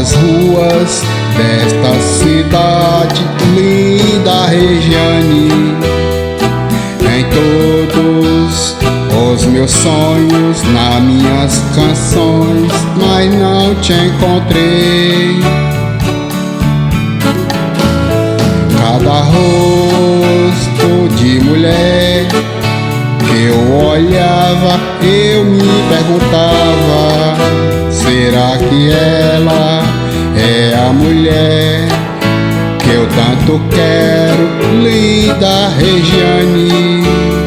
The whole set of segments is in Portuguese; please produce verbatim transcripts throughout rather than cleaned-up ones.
pelas ruas desta cidade linda, Regiane. Em todos os meus sonhos, nas minhas canções, mas não te encontrei. Cada rosto de mulher que eu olhava, eu me perguntava: será que ela é a mulher que eu tanto quero, linda Regiane?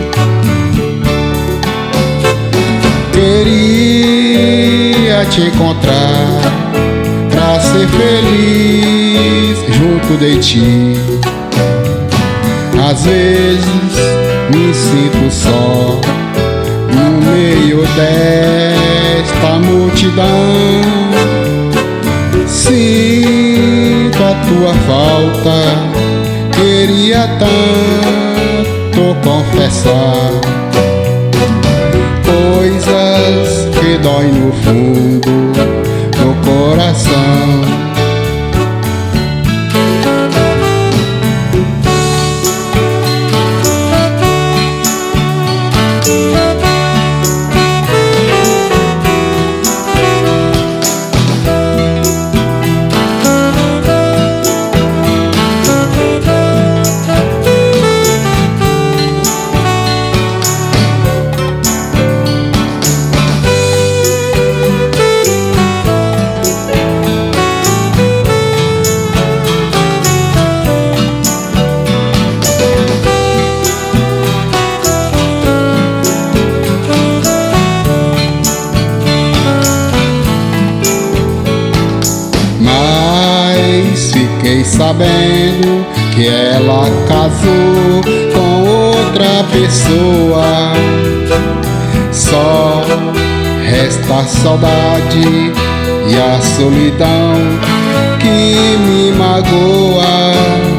Queria te encontrar pra ser feliz junto de ti. Às vezes me sinto só no meio desta multidão. Sinto a tua falta, queria tanto confessar coisas que dói no fundo do coração. Fiquei sabendo que ela casou com outra pessoa. Só resta a saudade e a solidão que me magoa.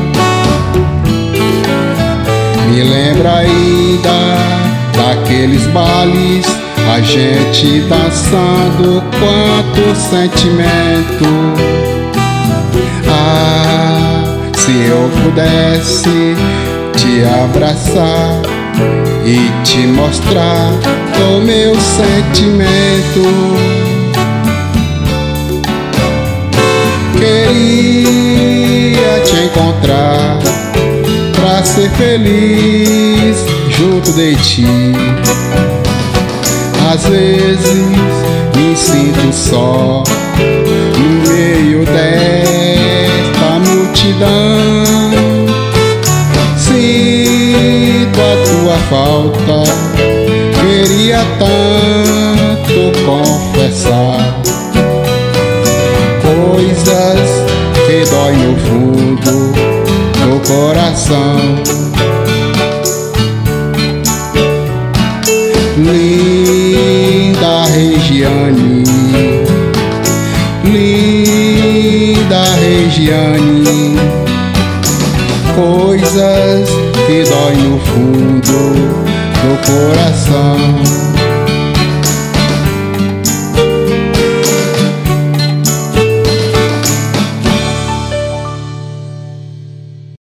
Me lembra ainda daqueles bailes, a gente dançando, quanto sentimento. Ah, se eu pudesse te abraçar e te mostrar o meu sentimento. Queria te encontrar pra ser feliz junto de ti. Às vezes me sinto só no meio desta multidão. Sinto a tua falta, queria tanto confessar coisas que dói no fundo do coração. Linda Regiane, linda Regiane, coisas que dói no fundo do coração.